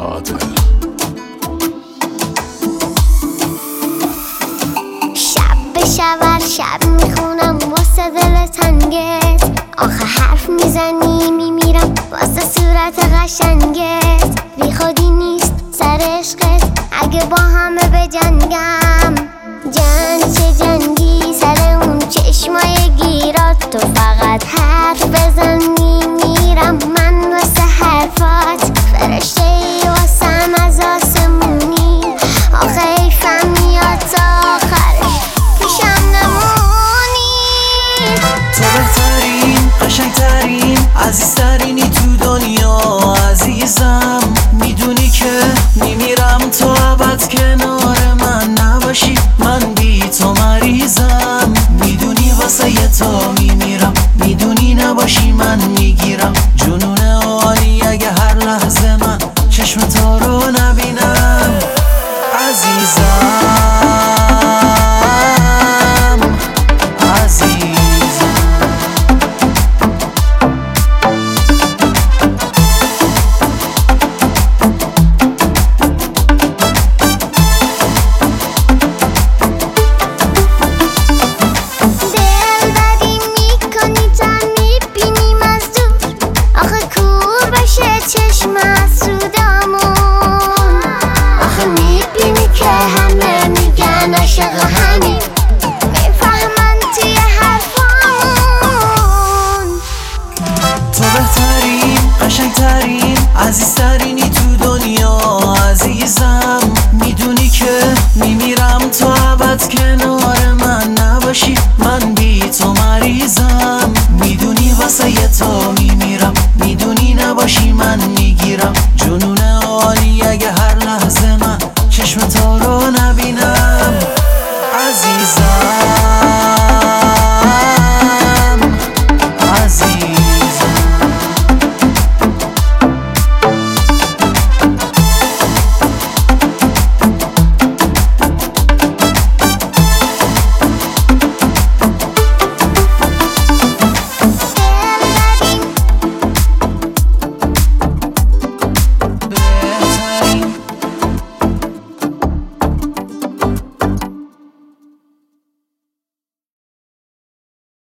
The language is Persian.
عادل. شب به شب میخونم واسه دل تنگت، آخه حرف میزنی میمیرم واسه صورت قشنگت. بی خودی نیست سر عشقت اگه با همه بجنگم، جنگ چه جنگی سر اون چشمای گیرات. تو فقط حرف بزن میمیرم من واسه حرفات، فرشته ای واسم از آسمونی، آخه حیفم میاد تا آخرش پیشم نمونی. تو بهترین، قشنگترین، عزیزترینی تو دنیا عزیزم. میدونی که میمیرم تو ابد کنار من نباشی، من بی تو مریضم. میدونی واسه یه تو میمیرم، میدونی نباشی من میگیرم جنون عالی اگه هر لحظه من چشم تو رو نبینم عزیزم. چشم سودامون، آخه میبینی که همه میگن عاشق همین، میفهمن توی حرفامون. تو بهترین، قشنگترین، عزیزترینی تو دنیا عزیزم. میدونی که میمیرم تو ابد کنار من نباشی، من بی تو مریضم. میدونی واسه یه تو میمیرم، میدونی نباشی من میگیرم جنون عالی اگه هر لحظه من چشم تو رو نبینم عزیزم.